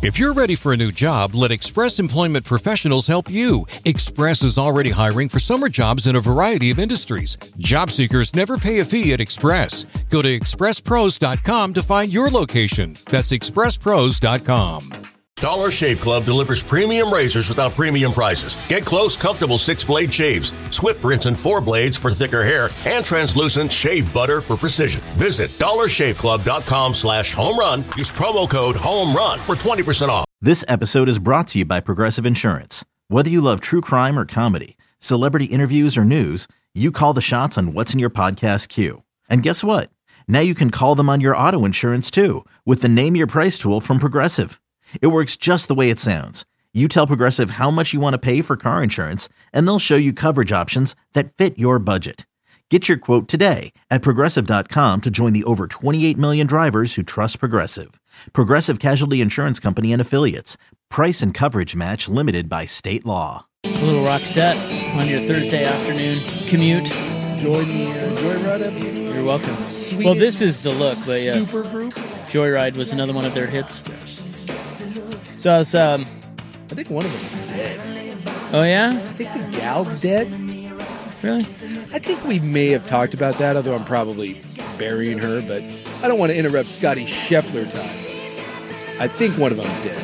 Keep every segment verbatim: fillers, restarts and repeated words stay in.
If you're ready for a new job, let Express Employment Professionals help you. Express is already hiring for summer jobs in a variety of industries. Job seekers never pay a fee at Express. Go to express pros dot com to find your location. That's express pros dot com. Dollar Shave Club delivers premium razors without premium prices. Get close, comfortable six-blade shaves, swift rinse and four blades for thicker hair, and translucent shave butter for precision. Visit dollar shave club dot com slash home run. Use promo code HOME-RUN for twenty percent off. This episode is brought to you by Progressive Insurance. Whether you love true crime or comedy, celebrity interviews or news, you call the shots on what's in your podcast queue. And guess what? Now you can call them on your auto insurance too with the Name Your Price tool from Progressive. It works just the way it sounds. You tell Progressive how much you want to pay for car insurance, and they'll show you coverage options that fit your budget. Get your quote today at progressive dot com to join the over twenty-eight million drivers who trust Progressive. Progressive Casualty Insurance Company and Affiliates. Price and coverage match limited by state law. A little Roxette on your Thursday afternoon commute. Join the uh, Joyride up. You're welcome. Swedish well, this is the look, but yes. Super group. Joyride was another one of their hits. So I was, um... I think one of them is dead. Oh, yeah? I think the gal's dead. Really? I think we may have talked about that, although I'm probably burying her, but I don't want to interrupt Scotty Scheffler time. I think one of them's dead.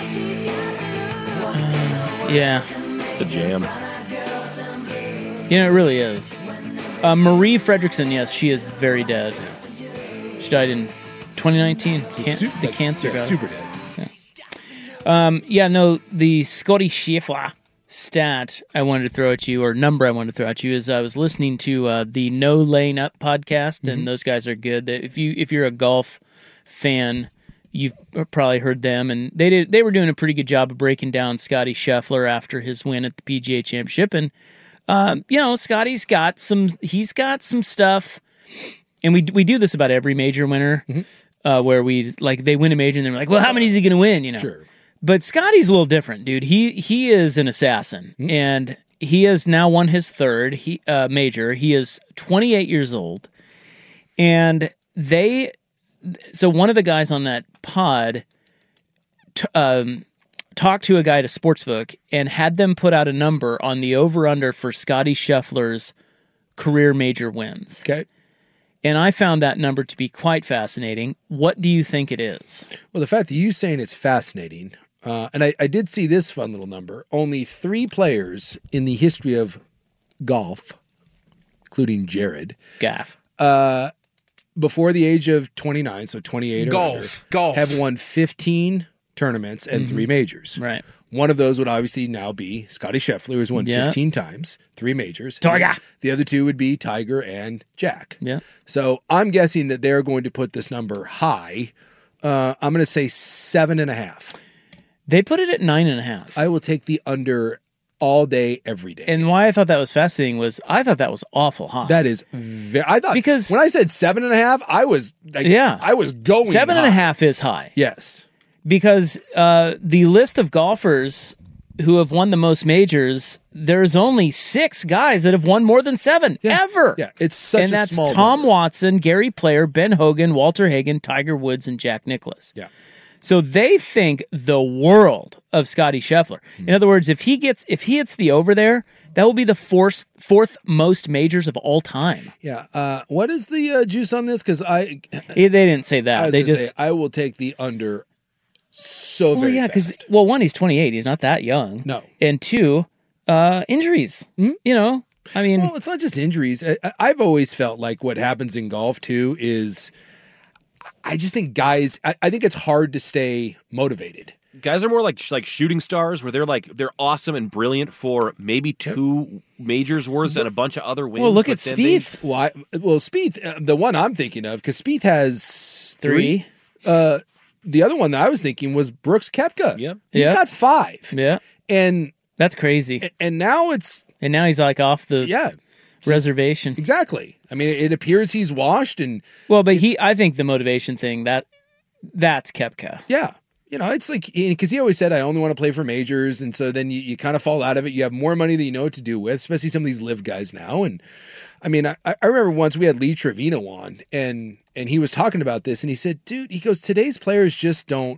Uh, yeah. It's a jam. Yeah, it really is. Uh, Marie Fredrickson, yes, she is very dead. She died in twenty nineteen. Can- su- the like, cancer yeah, got super dead. Um, yeah, no, the Scotty Scheffler stat I wanted to throw at you, or number I wanted to throw at you, is I was listening to uh, the No Lane Up podcast, and mm-hmm. those guys are good. If you if you're a golf fan, you've probably heard them, and they did they were doing a pretty good job of breaking down Scotty Scheffler after his win at the P G A Championship, and um, you know, Scotty's got some he's got some stuff, and we we do this about every major winner, mm-hmm. uh, where we like they win a major and they're like, well, how many is he going to win? You know. Sure. But Scotty's a little different, dude. He he is an assassin, mm-hmm. and he has now won his third he uh, major. He is twenty-eight years old, and they. So one of the guys on that pod t- um, talked to a guy at a sportsbook and had them put out a number on the over/under for Scotty Scheffler's career major wins. Okay. And I found that number to be quite fascinating. What do you think it is? Well, the fact that you saying it's fascinating, uh, and I, I did see this fun little number. Only three players in the history of golf, including Jared, Gaff, uh, before the age of twenty-nine, so twenty-eight or golf, under, golf, have won fifteen tournaments and mm-hmm. three majors. Right. One of those would obviously now be Scotty Scheffler, who's won yeah. fifteen times, three majors. Tiger. The other two would be Tiger and Jack. Yeah. So I'm guessing that they're going to put this number high. Uh, I'm going to say seven and a half. They put it at nine and a half. I will take the under all day, every day. And why I thought that was fascinating was I thought that was awful high. That is very, I thought, because when I said seven and a half, I was, like, yeah, I was going Seven high. and a half is high. Yes. Because uh, the list of golfers who have won the most majors, there's only six guys that have won more than seven yeah. ever. Yeah, it's such and a that's small Tom number. Watson, Gary Player, Ben Hogan, Walter Hagen, Tiger Woods, and Jack Nicklaus. Yeah. So they think the world of Scotty Scheffler. Mm-hmm. In other words, if he gets if he hits the over there, that will be the fourth fourth most majors of all time. Yeah. Uh, what is the uh, juice on this? Because I, they didn't say that. I was they gonna just say, I will take the under. So well, very yeah, because fast. well, one, he's twenty-eight. He's not that young. No. And two, uh, injuries. Mm-hmm. You know, I mean, well, it's not just injuries. I, I've always felt like what happens in golf too is, I just think guys. I, I think it's hard to stay motivated. Guys are more like like shooting stars, where they're like they're awesome and brilliant for maybe two majors worth and a bunch of other wins. Well, look at Spieth. They, well, I, well, Spieth, uh, the one I'm thinking of, because Spieth has three. three. Uh, The other one that I was thinking was Brooks Koepka. Yeah. He's yep. got five. Yeah. And that's crazy. And now it's... And now he's like off the yeah, reservation. Exactly. I mean, it appears he's washed and... Well, but he, I think the motivation thing, that that's Koepka. Yeah. You know, it's like... Because he always said, I only want to play for majors. And so then you, you kind of fall out of it. You have more money than you know what to do with, especially some of these live guys now. And I mean, I, I remember once we had Lee Trevino on and... And he was talking about this, and he said, dude, he goes, today's players just don't,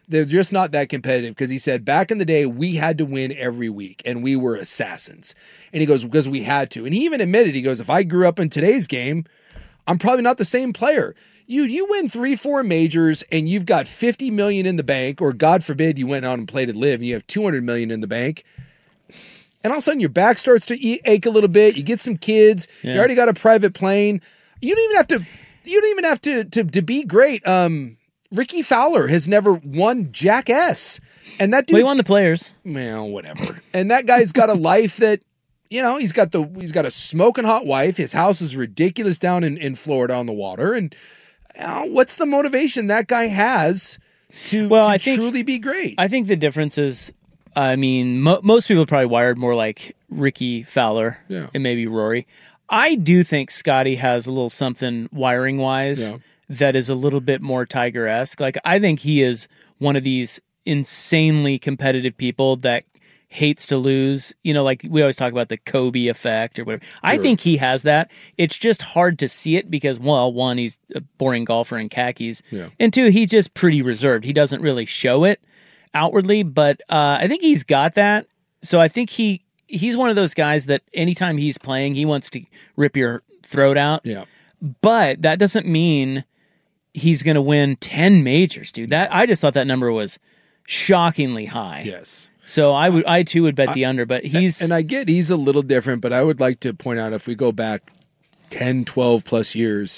They're just not that competitive because he said back in the day, we had to win every week and we were assassins. And he goes, because we had to. And he even admitted, he goes, if I grew up in today's game, I'm probably not the same player. You you win three, four majors and you've got fifty million in the bank, or God forbid you went out and played at Live and you have two hundred million in the bank. And all of a sudden your back starts to e- ache a little bit. You get some kids. Yeah. You already got a private plane. You don't even have to, you don't even have to, to, to be great. Um, Ricky Fowler has never won Jack S. And that dude. Well, he won the Players. Well, whatever. And that guy's got a life that, you know, he's got the, he's got a smoking hot wife. His house is ridiculous down in, in Florida on the water. And, you know, what's the motivation that guy has to, well, to I think, truly be great? I think the difference is, I mean, mo- most people are probably wired more like Ricky Fowler yeah. and maybe Rory. I do think Scotty has a little something wiring wise yeah. that is a little bit more Tiger-esque. Like, I think he is one of these insanely competitive people that hates to lose. You know, like we always talk about the Kobe effect or whatever. Sure. I think he has that. It's just hard to see it because, well, one, he's a boring golfer in khakis. Yeah. And two, he's just pretty reserved. He doesn't really show it outwardly, but uh, I think he's got that. So I think he he's one of those guys that anytime he's playing, he wants to rip your throat out. Yeah. But that doesn't mean he's going to win ten majors, dude. That I just thought that number was shockingly high. Yes. So I would, I too would bet the under, but he's... And I get he's a little different, but I would like to point out if we go back ten, twelve plus years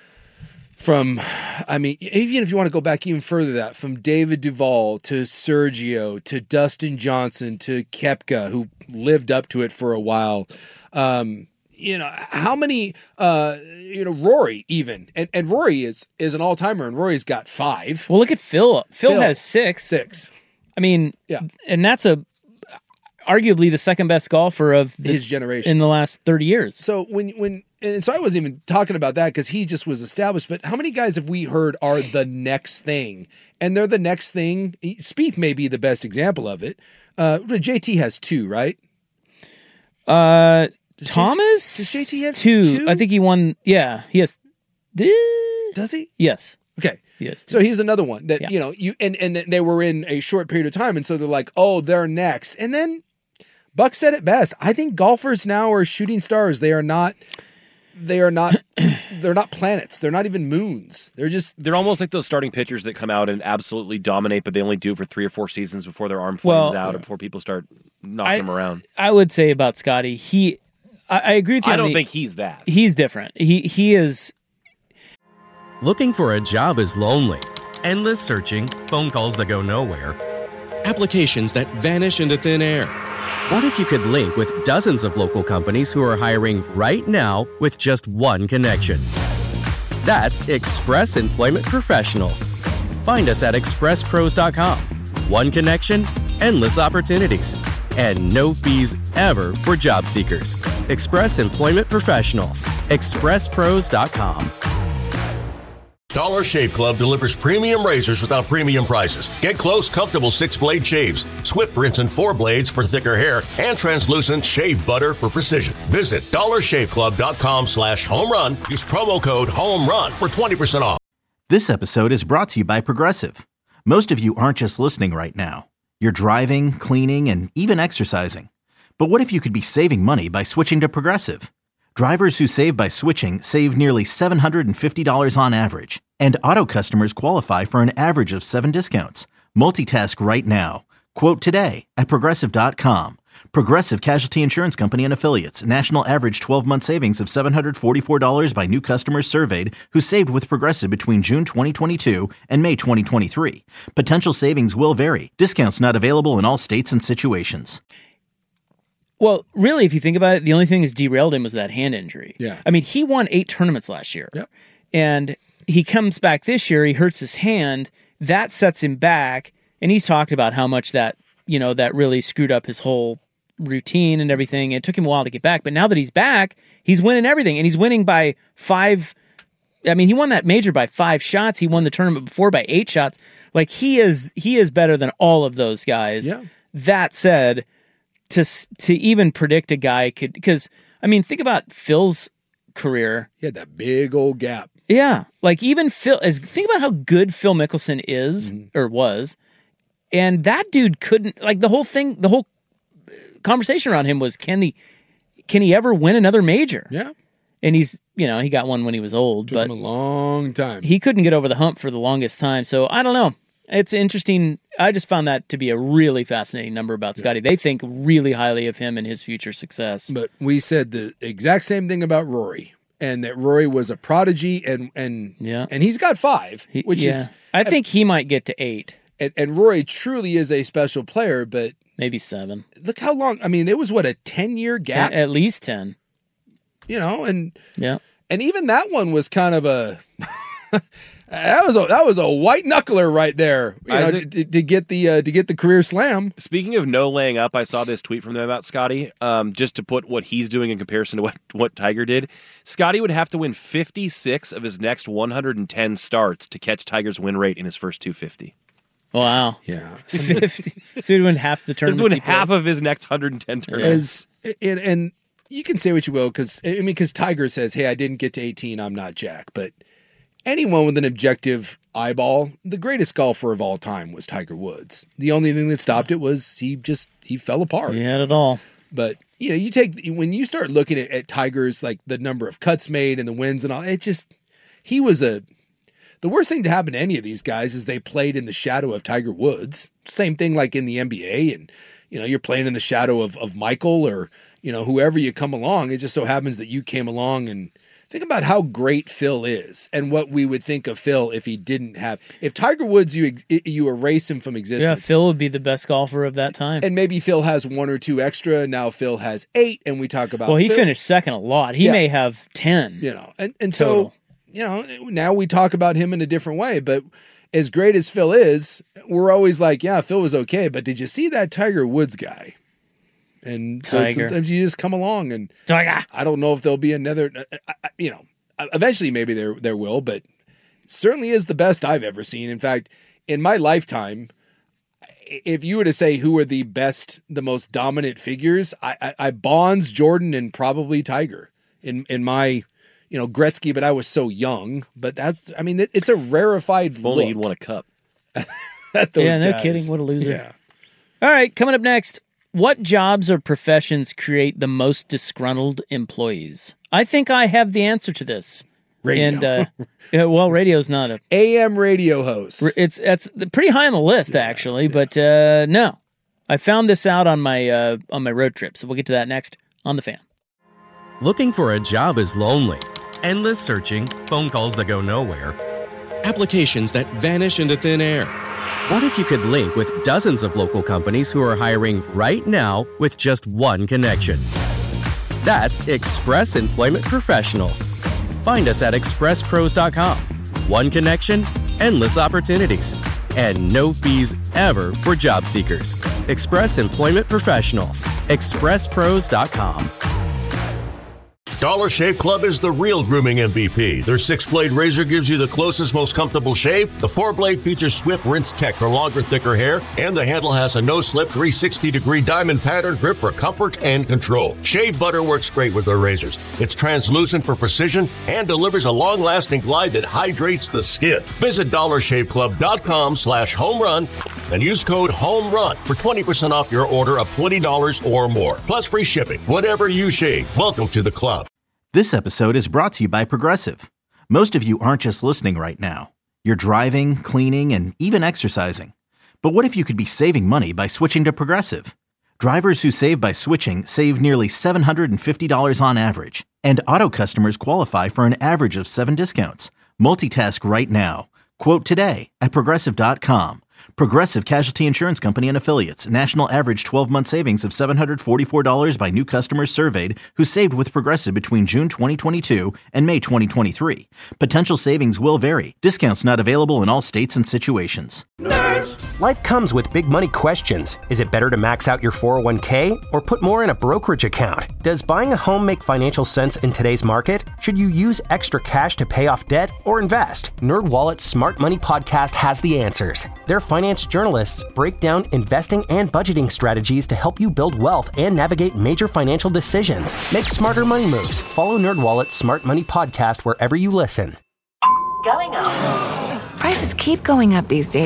from, I mean, even if you want to go back even further that, from David Duval to Sergio to Dustin Johnson to Koepka, who lived up to it for a while. Um, you know, how many, uh, you know, Rory even, and, and Rory is, is an all-timer and Rory's got five. Well, look at Phil. Phil, Phil has six. Six. I mean, yeah, and that's a arguably the second best golfer of the, his generation in the last thirty years. So when when and so I wasn't even talking about that because he just was established. But how many guys have we heard are the next thing, and they're the next thing? Spieth may be the best example of it. Uh, J T has two, right? Uh, does Thomas J T, does J T have two. two? I think he won. Yeah, he has. Does he? Yes. Okay. Yes. So he's another one that, yeah. you know, you and, and they were in a short period of time. And so they're like, oh, they're next. And then Buck said it best. I think golfers now are shooting stars. They are not, they are not, they're not planets. They're not even moons. They're just, they're almost like those starting pitchers that come out and absolutely dominate, but they only do it for three or four seasons before their arm flames well, out yeah. or before people start knocking I, them around. I would say about Scotty, he, I, I agree with you. I don't the, think he's that. He's different. He, he is. Looking for a job is lonely. Endless searching, phone calls that go nowhere, applications that vanish into thin air. What if you could link with dozens of local companies who are hiring right now with just one connection? That's Express Employment Professionals. Find us at express pros dot com. One connection, endless opportunities, and no fees ever for job seekers. Express Employment Professionals. express pros dot com. Dollar Shave Club delivers premium razors without premium prices. Get close, comfortable six-blade shaves, Swift rinse and four blades for thicker hair, and translucent shave butter for precision. Visit dollar shave club dot com slash home run. Use promo code HOMERUN for twenty percent off. This episode is brought to you by Progressive. Most of you aren't just listening right now. You're driving, cleaning, and even exercising. But what if you could be saving money by switching to Progressive? Drivers who save by switching save nearly seven hundred fifty dollars on average. And auto customers qualify for an average of seven discounts. Multitask right now. Quote today at progressive dot com. Progressive Casualty Insurance Company and Affiliates. National average twelve-month savings of seven hundred forty-four dollars by new customers surveyed who saved with Progressive between June twenty twenty-two and May twenty twenty-three. Potential savings will vary. Discounts not available in all states and situations. Well, really, if you think about it, the only thing that's derailed him was that hand injury. Yeah. I mean, he won eight tournaments last year. Yep. And he comes back this year, he hurts his hand, that sets him back, and he's talked about how much that, you know, that really screwed up his whole routine and everything. It took him a while to get back, but now that he's back, he's winning everything, and he's winning by five. I mean, he won that major by five shots. He won the tournament before by eight shots. Like, he is he is better than all of those guys. Yeah. That said, to to even predict a guy could, because, I mean, think about Phil's career. He had that big old gap. Yeah. Like, even Phil, as think about how good Phil Mickelson is, mm-hmm. or was. And that dude couldn't, like the whole thing, the whole conversation around him was, can he, can he ever win another major? Yeah. And he's, you know, he got one when he was old, Took but him a long time. he couldn't get over the hump for the longest time. So I don't know. It's interesting. I just found that to be a really fascinating number about Scotty. They think really highly of him and his future success. But we said the exact same thing about Rory, and that Rory was a prodigy, and and Yeah. and he's got five, He- which yeah. is, I think he might get to eight, and, and Rory truly is a special player. But maybe seven, look how long. I mean, it was what, a ten year gap, Ten- at least ten. you know, and Yeah. and even that one was kind of a. That was a that was a white knuckler right there, you know, Isaac- to, to get the uh, to get the career slam. Speaking of no laying up, I saw this tweet from them about Scotty. Um, just to put what he's doing in comparison to what, what Tiger did, Scotty would have to win fifty-six of his next one hundred ten starts to catch Tiger's win rate in his first two hundred fifty. Oh, Wow. Yeah, fifty. So he'd win half the He'd tournament. win half of his next one hundred ten tournaments. as and, and you can say what you will, because I mean, because Tiger says, "Hey, I didn't get to eighteen. I'm not Jack." But anyone with an objective eyeball, the greatest golfer of all time was Tiger Woods. The only thing that stopped it was he just he fell apart. He had it all. But you know, you take when you start looking at, at Tiger's, like the number of cuts made and the wins and all, it just he was a. The worst thing to happen to any of these guys is they played in the shadow of Tiger Woods. Same thing like in the N B A, and you know, you're playing in the shadow of of Michael or you know whoever you come along. It just so happens that you came along. And think about how great Phil is and what we would think of Phil if he didn't have if Tiger Woods you you erase him from Yeah, existence. Phil would be the best golfer of that time. And maybe Phil has one or two extra. Now Phil has eight, and we talk about well, he Phil, finished second a lot. He Yeah. may have ten. you know, and and Total. so you know now we talk about him in a different way. But as great as Phil is, we're always like, yeah, Phil was okay, but did you see that Tiger Woods guy? And so Tiger. sometimes you just come along, and Tiger. I don't know if there'll be another. uh, uh, You know, eventually maybe there there will, but certainly is the best I've ever seen. In fact, in my lifetime, if you were to say who are the best, the most dominant figures, I, I, I Bonds, Jordan, and probably Tiger in in my, you know, Gretzky, but I was so young. But that's, I mean, it, it's a rarefied If only look he'd won a cup. at those Yeah, no guys. kidding. What a loser. Yeah. All right, coming up next. What jobs or professions create the most disgruntled employees? I think I have the answer to this. Radio. And uh, yeah, well, radio's not a. A M radio host. It's it's pretty high on the list actually, but uh, no, I found this out on my uh, on my road trip. So we'll get to that next on The Fan. Looking for a job is lonely. Endless searching, phone calls that go nowhere, applications that vanish into thin air. What if you could link with dozens of local companies who are hiring right now with just one connection? That's Express Employment Professionals. Find us at express pros dot com. One connection, endless opportunities, and no fees ever for job seekers. Express Employment Professionals. express pros dot com. Dollar Shave Club is the real grooming M V P. Their six-blade razor gives you the closest, most comfortable shave. The four-blade features swift rinse tech for longer, thicker hair. And the handle has a no-slip three hundred sixty degree diamond pattern grip for comfort and control. Shave butter works great with their razors. It's translucent for precision and delivers a long-lasting glide that hydrates the skin. Visit dollar shave club dot com slash home run and use code HOMERUN for twenty percent off your order of twenty dollars or more. Plus free shipping. Whatever you shave, welcome to the club. This episode is brought to you by Progressive. Most of you aren't just listening right now. You're driving, cleaning, and even exercising. But what if you could be saving money by switching to Progressive? Drivers who save by switching save nearly seven hundred fifty dollars on average. And auto customers qualify for an average of seven discounts. Multitask right now. Quote today at progressive dot com. Progressive Casualty Insurance Company and Affiliates. National average twelve-month savings of seven hundred forty-four dollars by new customers surveyed who saved with Progressive between June twenty twenty-two and May twenty twenty-three. Potential savings will vary. Discounts not available in all states and situations. Life comes with big money questions. Is it better to max out your four oh one k or put more in a brokerage account? Does buying a home make financial sense in today's market? Should you use extra cash to pay off debt or invest? NerdWallet's Smart Money Podcast has the answers. Their finance journalists break down investing and budgeting strategies to help you build wealth and navigate major financial decisions. Make smarter money moves. Follow NerdWallet's Smart Money Podcast wherever you listen. Going up. Prices keep going up these days.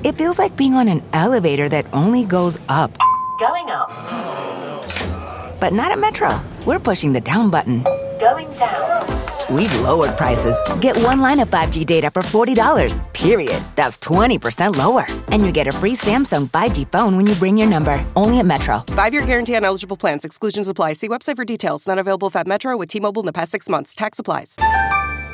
It feels like being on an elevator that only goes up. Going up. But not at Metro. We're pushing the down button. Going down. We've lowered prices. Get one line of five G data for forty dollars, period. That's twenty percent lower. And you get a free Samsung five G phone when you bring your number. Only at Metro. Five-year guarantee on eligible plans. Exclusions apply. See website for details. Not available if at Metro with T-Mobile in the past six months. Tax applies.